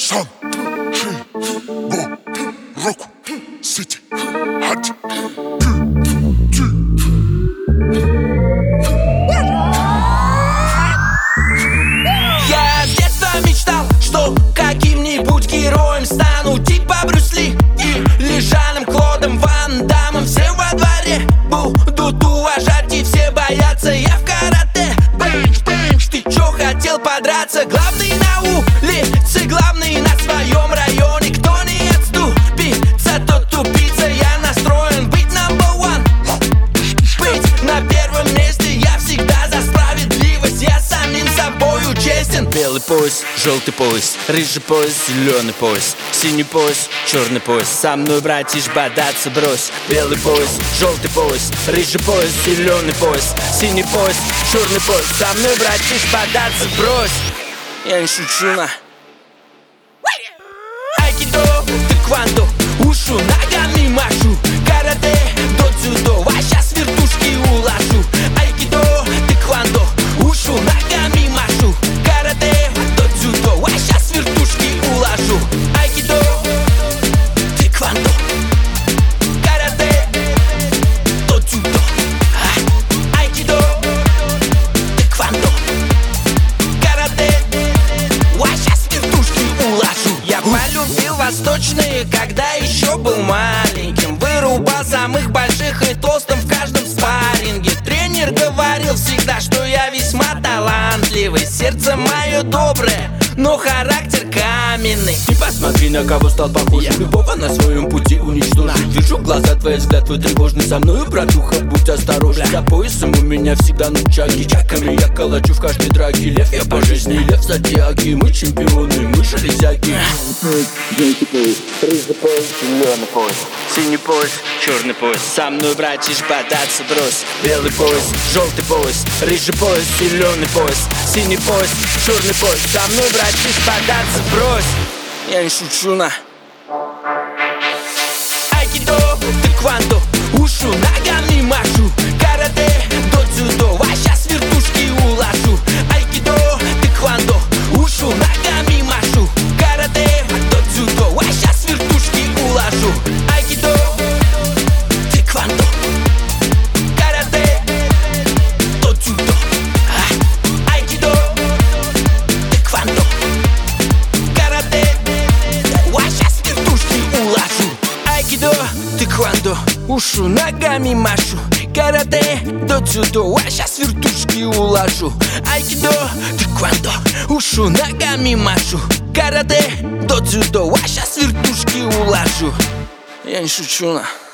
Сан, Ши, Во, Року, Сити, Хати, Ти. Я с детства мечтал, что каким-нибудь героем стану, типа Брюс Ли или Жаном-Клодом Ван Даммом. Все во дворе будут уважать и все боятся. Я в карате, бэнч, бэнч. Ты чё, хотел подраться? Главный на улице, главный на своем районе. Кто не отступится, тот тупица. Я настроен быть number one, быть на первом месте. Я всегда за справедливость, я самим собою честен. Белый пояс, желтый пояс, рыжий пояс, зеленый пояс, синий пояс, черный пояс. Со мной, братиш, бодаться брось. Белый пояс, желтый пояс, рыжий пояс, зеленый пояс, синий пояс, черный пояс. Со мной, братиш, бодаться брось. Я не шучу на айкидо, тэквондо, ушу, ногами машу. Карате, до-дзюдо, а щас вертушки уложу. Айкидо, тэквондо, ушу, ногами машу. Карате, до-дзюдо, а щас вертушки уложу. Айкидо, тэквондо, карате, до-дзюдо. Айкидо, тэквондо, карате, а щас вертушки уложу. Я полюбил восточные, когда еще был маленьким. Вырубал самых больших и толстым в каждом спарринге. Тренер говорил всегда, что я весьма талантливый. Сердце мое доброе, но характер каменный. И посмотри, на кого стал похож. Любого на своем пути уничтожить. Вижу глаза твои, взгляд твой тревожный. Со мною, братуха, будь осторожен. За поясом у меня всегда нунчаки. Чаками я калачу в каждой драке. Лев я по жизни, лев зодиаки. Мы чемпионы, мы железяки. Желтый пояс, рыжий пояс, зеленый пояс, синий пояс, черный пояс. Со мной, братиш, бодаться брось. Белый пояс, желтый пояс, рыжий пояс, зеленый пояс, синий пояс, черный пояс. Со мной, братиш, бодаться брось. Я не шучу на айкидо, тэквондо, ушу, ногами машу. Карате, до-дзюдо, а щас вертушки уложу. Айкидо, тэквондо, ушу, ногами машу. Карате, до-дзюдо, а щас вертушки уложу. Айкидо, тэквондо, карате, до-дзюдо. Айкидо, тэквондо, карате, а щас вертушки уложу. Айкидо, тэквондо, ушу, ногами машу. Карате, до-дзюдо, а щас вертушки уложу. Айкидо, тэквондо, ушу, ногами машу. Карате, до-дзюдо, а щас вертушки уложу. Я не шучу на